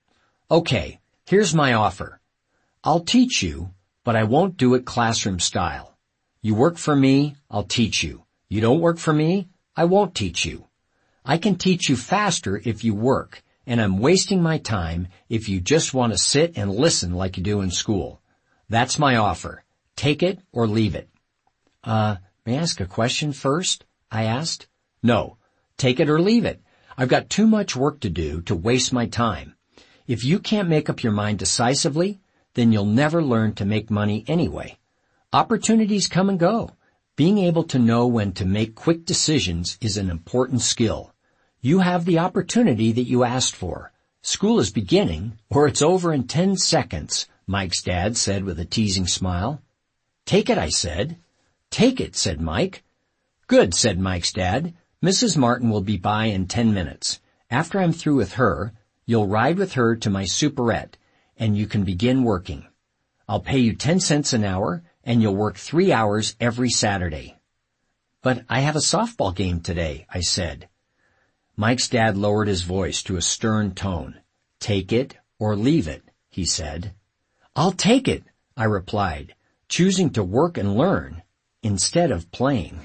"Okay, here's my offer. I'll teach you, but I won't do it classroom style. You work for me, I'll teach you. You don't work for me, I won't teach you. I can teach you faster if you work, and I'm wasting my time if you just want to sit and listen like you do in school. That's my offer. Take it or leave it." Uh, may I ask a question first?" I asked. "No. Take it or leave it. I've got too much work to do to waste my time. If you can't make up your mind decisively, then you'll never learn to make money anyway. Opportunities come and go. Being able to know when to make quick decisions is an important skill. You have the opportunity that you asked for. School is beginning, or it's over in ten seconds, Mike's dad said with a teasing smile. Take it, I said. Take it, said Mike. Good, said Mike's dad. Missus Martin will be by in ten minutes. After I'm through with her, you'll ride with her to my superette, and you can begin working. I'll pay you ten cents an hour, and you'll work three hours every Saturday. But I have a softball game today, I said. Mike's dad lowered his voice to a stern tone. Take it or leave it, he said. I'll take it, I replied, choosing to work and learn instead of playing.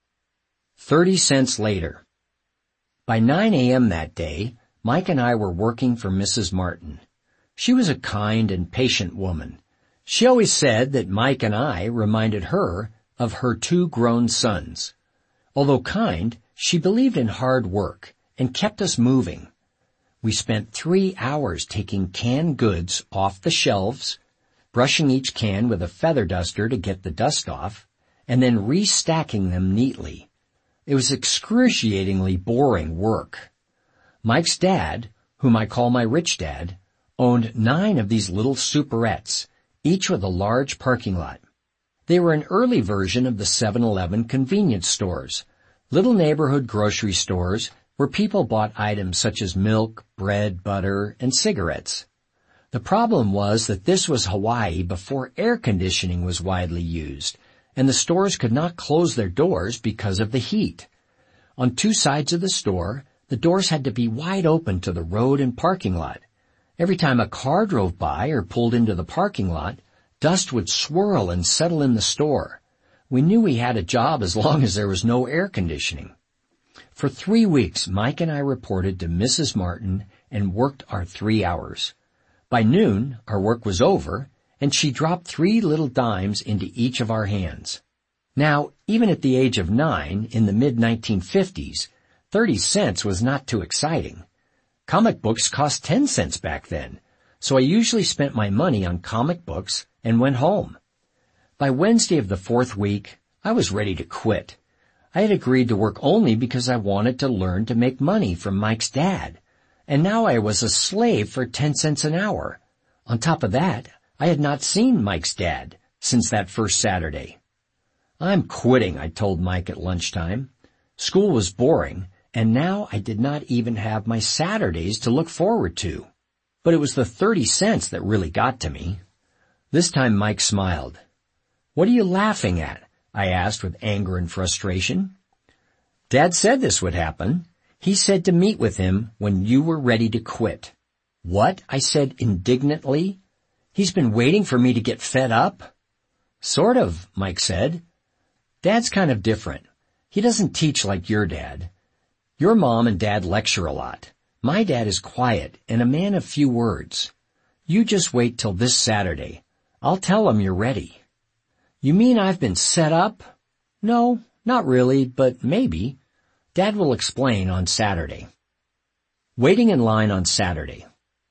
Thirty cents later. By nine a.m. that day, Mike and I were working for Missus Martin. She was a kind and patient woman. She always said that Mike and I reminded her of her two grown sons. Although kind, she believed in hard work and kept us moving. We spent three hours taking canned goods off the shelves, brushing each can with a feather duster to get the dust off, and then restacking them neatly. It was excruciatingly boring work. Mike's dad, whom I call my rich dad, owned nine of these little superettes, each with a large parking lot. They were an early version of the seven eleven convenience stores, little neighborhood grocery stores where people bought items such as milk, bread, butter, and cigarettes. The problem was that this was Hawaii before air conditioning was widely used, and the stores could not close their doors because of the heat. On two sides of the store, the doors had to be wide open to the road and parking lot. Every time a car drove by or pulled into the parking lot, dust would swirl and settle in the store. We knew we had a job as long as there was no air conditioning. For three weeks, Mike and I reported to Missus Martin and worked our three hours. By noon, our work was over, and she dropped three little dimes into each of our hands. Now, even at the age of nine, in the mid nineteen fifties, thirty cents was not too exciting. Comic books cost ten cents back then, so I usually spent my money on comic books and went home. By Wednesday of the fourth week, I was ready to quit. I had agreed to work only because I wanted to learn to make money from Mike's dad, and now I was a slave for ten cents an hour. On top of that, I had not seen Mike's dad since that first Saturday. I'm quitting, I told Mike at lunchtime. School was boring, and now I did not even have my Saturdays to look forward to. But it was the thirty cents that really got to me. This time Mike smiled. What are you laughing at? I asked with anger and frustration. Dad said this would happen. He said to meet with him when you were ready to quit. What? I said indignantly. He's been waiting for me to get fed up? Sort of, Mike said. Dad's kind of different. He doesn't teach like your dad. Your mom and dad lecture a lot. My dad is quiet and a man of few words. You just wait till this Saturday. I'll tell him you're ready. You mean I've been set up? No, not really, but maybe. Dad will explain on Saturday. Waiting in line on Saturday.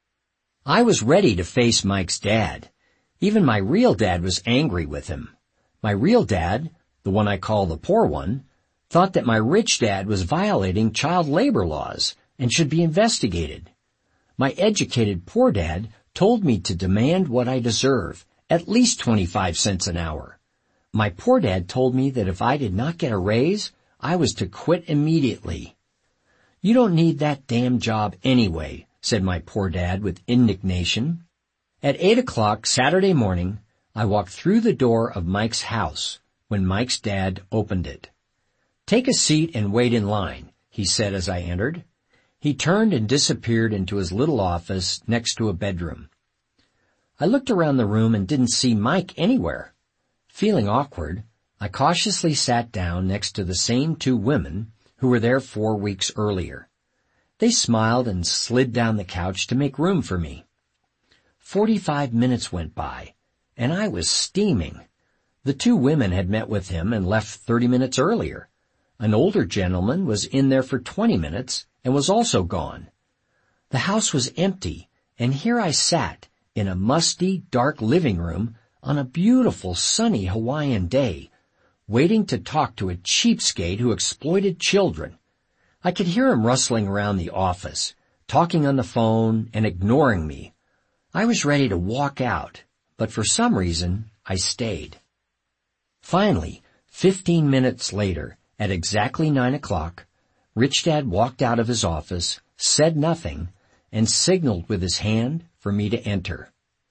I was ready to face Mike's dad. Even my real dad was angry with him. My real dad, the one I call the poor one, thought that my rich dad was violating child labor laws and should be investigated. My educated poor dad told me to demand what I deserve, at least twenty-five cents an hour. My poor dad told me that if I did not get a raise, I was to quit immediately. You don't need that damn job anyway, said my poor dad with indignation. At eight o'clock Saturday morning, I walked through the door of Mike's house when Mike's dad opened it. Take a seat and wait in line, he said as I entered. He turned and disappeared into his little office next to a bedroom. I looked around the room and didn't see Mike anywhere. Feeling awkward, I cautiously sat down next to the same two women who were there four weeks earlier. They smiled and slid down the couch to make room for me. Forty-five minutes went by, and I was steaming. The two women had met with him and left thirty minutes earlier. An older gentleman was in there for twenty minutes and was also gone. The house was empty, And here I sat in a musty, dark living room on a beautiful, sunny Hawaiian day, waiting to talk to a cheapskate who exploited children. I could hear him rustling around the office, talking on the phone and ignoring me. I was ready to walk out, but for some reason, I stayed. Finally, fifteen minutes later, at exactly nine o'clock, Rich Dad walked out of his office, said nothing, and signaled with his hand for me to enter.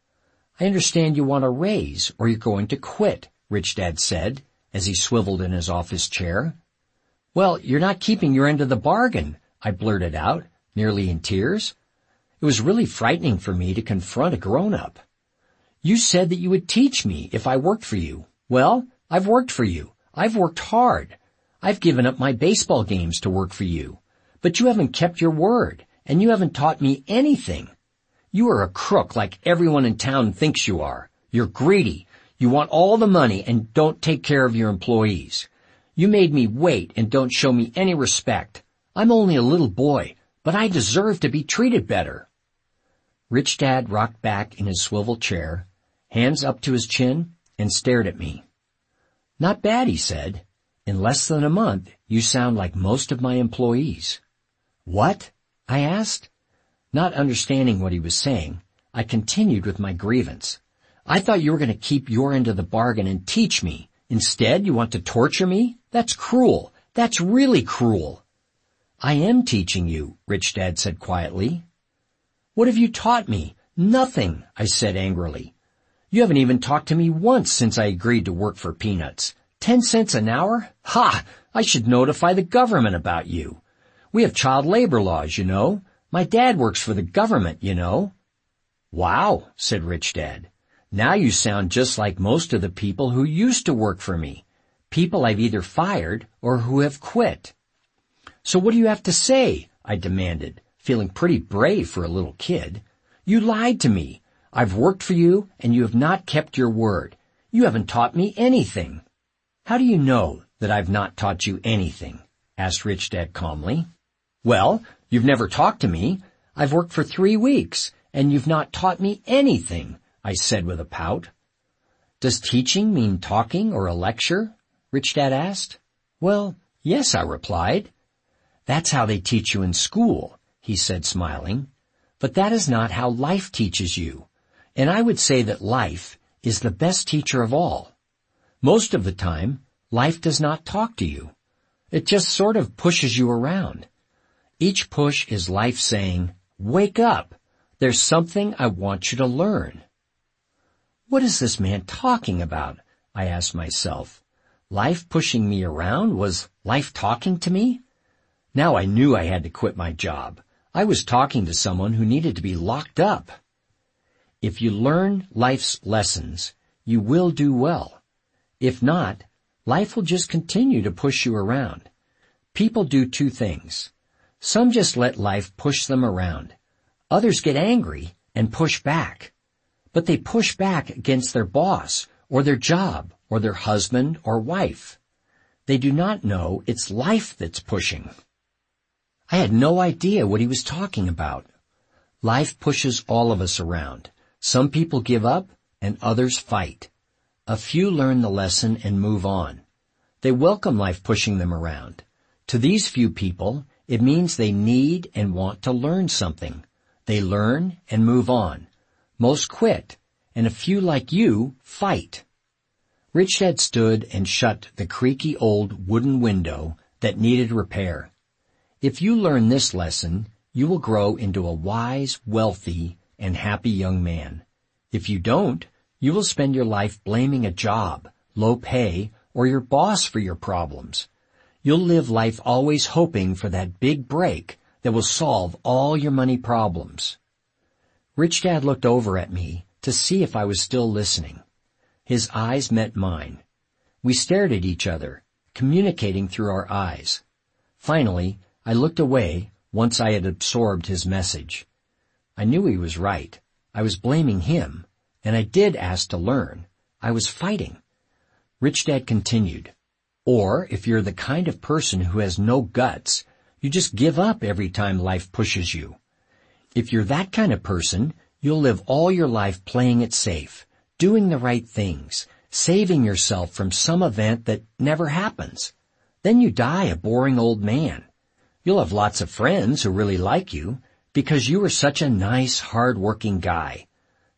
I understand you want a raise or you're going to quit, Rich Dad said as he swiveled in his office chair. Well, you're not keeping your end of the bargain, I blurted out, nearly in tears. It was really frightening for me to confront a grown-up. You said that you would teach me if I worked for you. Well, I've worked for you. I've worked hard. I've given up my baseball games to work for you. But you haven't kept your word, and you haven't taught me anything. You are a crook like everyone in town thinks you are. You're greedy. You want all the money and don't take care of your employees. You made me wait and don't show me any respect. I'm only a little boy, but I deserve to be treated better. Rich Dad rocked back in his swivel chair, hands up to his chin, and stared at me. Not bad, he said. In less than a month, you sound like most of my employees. What? I asked. Not understanding what he was saying, I continued with my grievance. I thought you were going to keep your end of the bargain and teach me. Instead, you want to torture me? That's cruel. That's really cruel. I am teaching you, Rich Dad said quietly. What have you taught me? Nothing, I said angrily. You haven't even talked to me once since I agreed to work for peanuts. Ten cents an hour? Ha! I should notify the government about you. We have child labor laws, you know. My dad works for the government, you know. Wow, said Rich Dad. Now you sound just like most of the people who used to work for me. People I've either fired or who have quit. So what do you have to say? I demanded, feeling pretty brave for a little kid. You lied to me. I've worked for you and you have not kept your word. You haven't taught me anything. How do you know that I've not taught you anything? Asked Rich Dad calmly. Well, you've never talked to me. I've worked for three weeks and you've not taught me anything, I said with a pout. Does teaching mean talking or a lecture? Rich Dad asked. Well, yes, I replied. That's how they teach you in school, he said smiling. But that is not how life teaches you. And I would say that life is the best teacher of all. Most of the time, life does not talk to you. It just sort of pushes you around. Each push is life saying, wake up. There's something I want you to learn. What is this man talking about? I asked myself. Life pushing me around? Was life talking to me? Now I knew I had to quit my job. I was talking to someone who needed to be locked up. If you learn life's lessons, you will do well. If not, life will just continue to push you around. People do two things. Some just let life push them around. Others get angry and push back. But they push back against their boss or their job or their husband or wife. They do not know it's life that's pushing. I had no idea what he was talking about. Life pushes all of us around. Some people give up and others fight. A few learn the lesson and move on. They welcome life pushing them around. To these few people, it means they need and want to learn something. They learn and move on. Most quit, and a few like you fight. Rich Dad stood and shut the creaky old wooden window that needed repair. If you learn this lesson, you will grow into a wise, wealthy, and happy young man. If you don't, you will spend your life blaming a job, low pay, or your boss for your problems. You'll live life always hoping for that big break that will solve all your money problems. Rich Dad looked over at me to see if I was still listening. His eyes met mine. We stared at each other, communicating through our eyes. Finally, I looked away once I had absorbed his message. I knew he was right. I was blaming him, and I did ask to learn. I was fighting. Rich Dad continued, or if you're the kind of person who has no guts, you just give up every time life pushes you. If you're that kind of person, you'll live all your life playing it safe, doing the right things, saving yourself from some event that never happens. Then you die a boring old man. You'll have lots of friends who really like you because you were such a nice, hard-working guy.